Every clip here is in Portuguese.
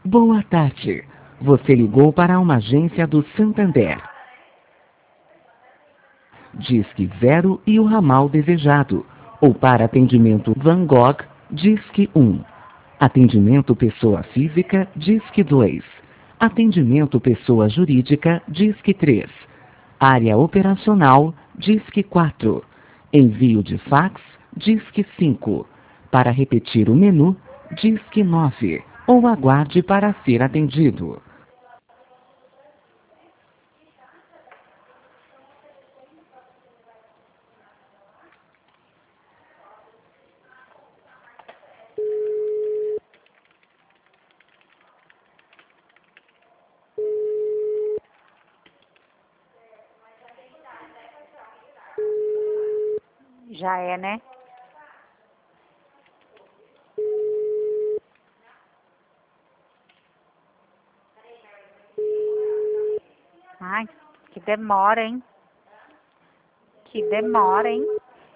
Boa tarde. Você ligou para uma agência do Santander. Disque 0 e o ramal desejado. Ou para atendimento Van Gogh, Disque 1. Atendimento pessoa física, Disque 2. Atendimento pessoa jurídica, Disque 3. Área operacional, Disque 4. Envio de fax, Disque 5. Para repetir o menu, Disque 9. Ou aguarde para ser atendido. Já é, né? Ai, que demora, hein? Que demora, hein?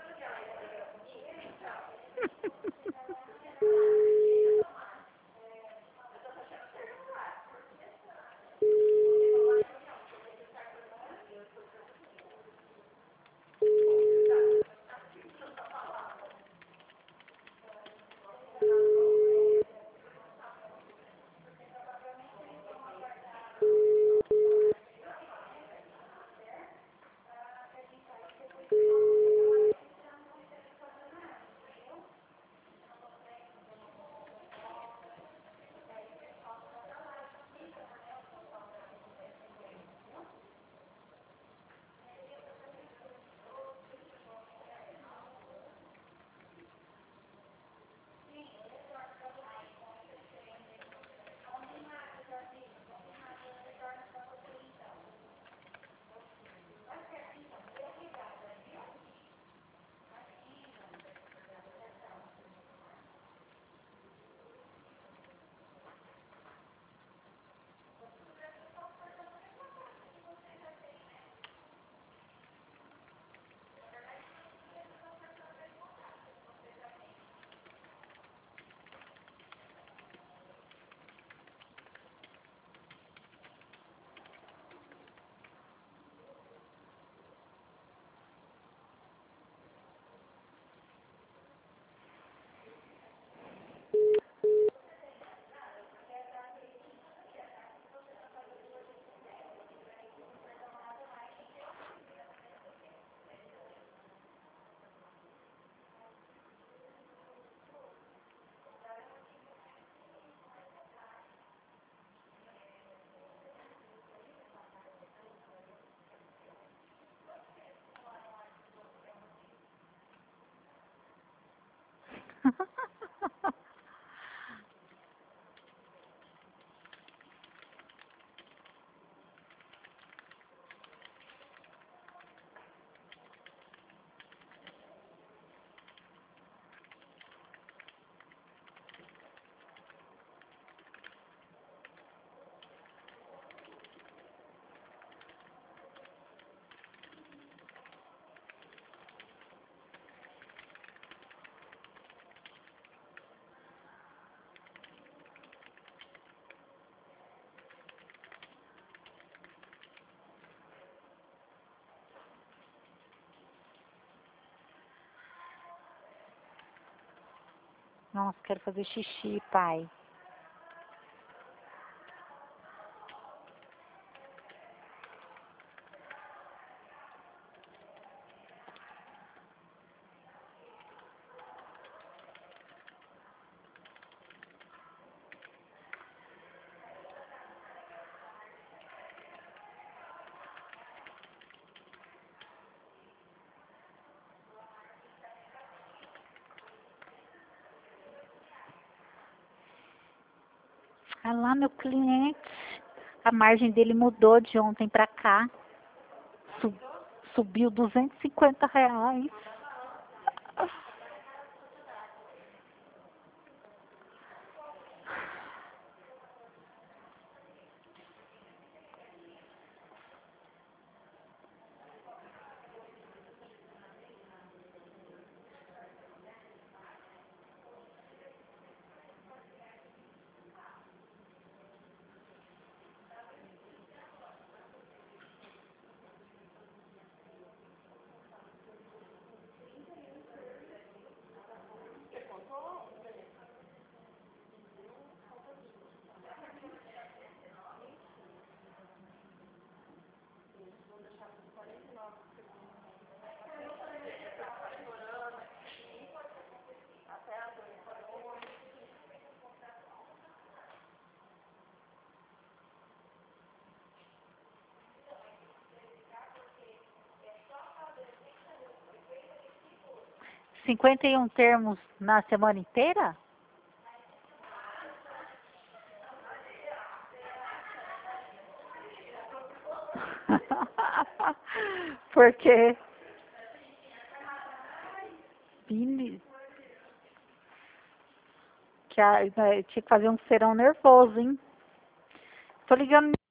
Nossa, quero fazer xixi, pai. Ah lá, meu cliente. A margem dele mudou de ontem pra cá. Su- Subiu R$ 250. 51 termos na semana inteira? Porque Billy, tinha que fazer um serão nervoso, hein? Tô ligando